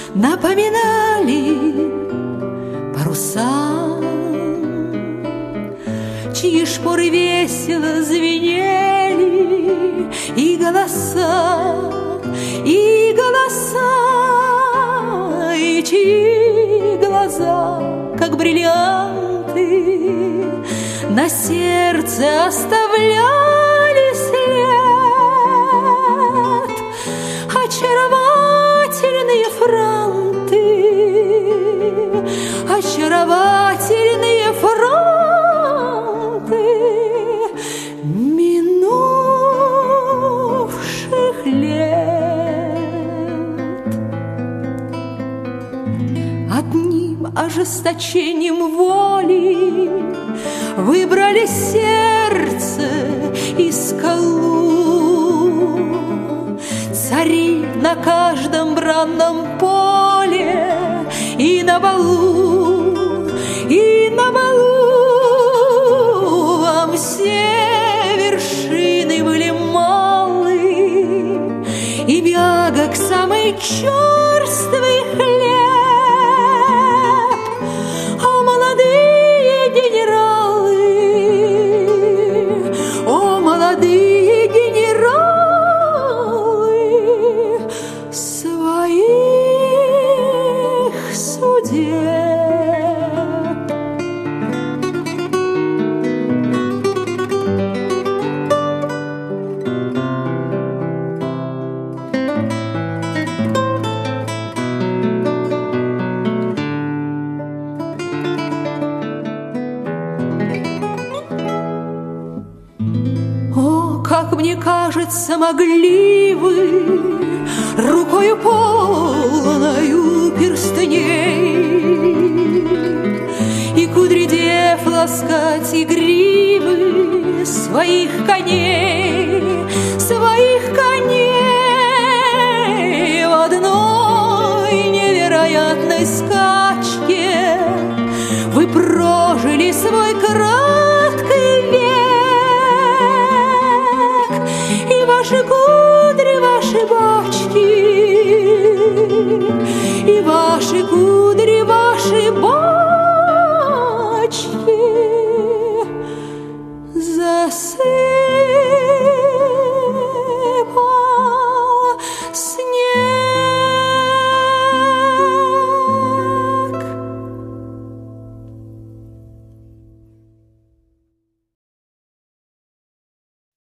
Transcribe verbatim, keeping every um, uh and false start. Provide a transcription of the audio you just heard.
напоминали паруса, чьи шпоры весело звенели, и голоса, и голоса, и чьи глаза, как бриллианты, на сердце оставляли след. Очаровательные франты, очаровательные франты минувших лет. Одним ожесточением воли выбрали сердце и скалу. Цари на каждом бранном поле и на балу, и на балу вам все вершины были малы, и мягок самый черствый хлеб. О, молодые генералы, о, молодые генералы, своих судеб. О, как мне кажется, могли вы рукою полною перстней и кудри дев ласкать, и гривы своих коней, своих коней в одной невероятной скачке вы прожили свой краткий век, и ваши кудри, ваши бачки